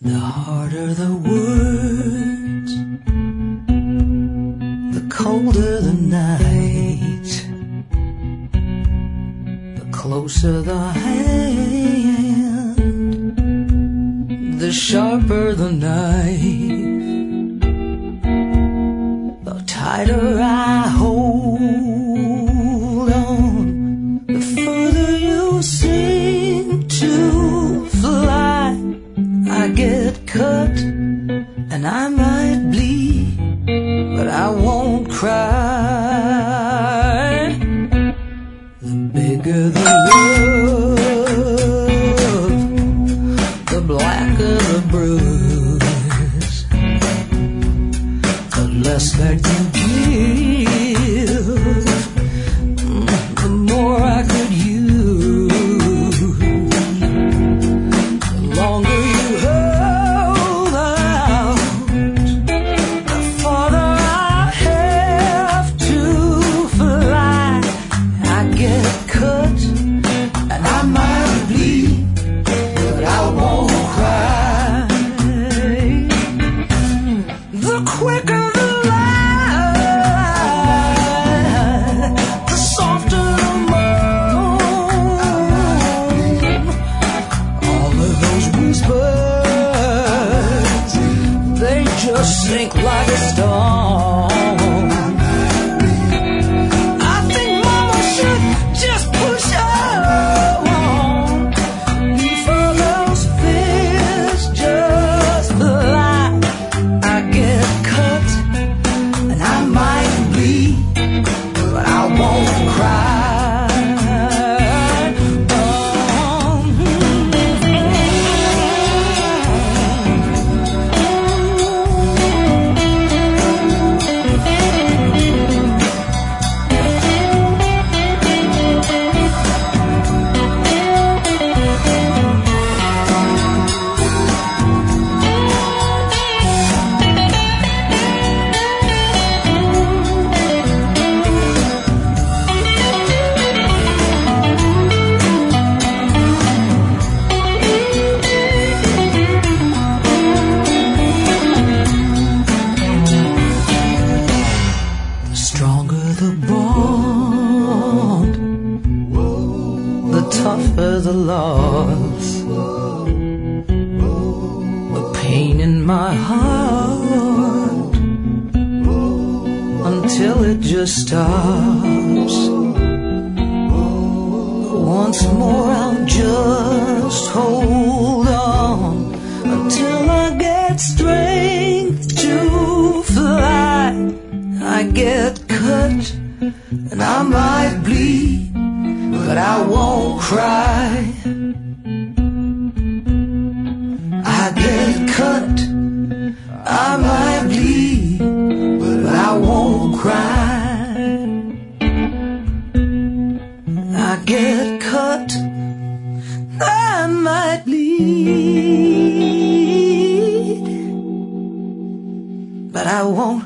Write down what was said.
The harder the words, the colder the night, the closer the hand, the sharper the knife, the tighter I hold on, the further you seem to fly. I get cut and I might bleed, but I won't cry. The bigger the love, the blacker the bruise, the less that you give, the more I could use. The longer you hold out, the farther I have to fly. I get cut and I might bleed, but I won't cry. The quicker the lie, the softer the moan. All of those whispers, they just sink like a stone. I think mama should just push on before those fears just fly. I get cut and I might bleed, but I won't cry. The stronger the bond, the tougher the loss. The pain in my heart until it just stops. Once more I'll just hold on until I get strength to fly. I get cut and I might bleed, but I won't cry. I get cut, I might bleed, but I won't cry. I get cut, I might bleed, but I won't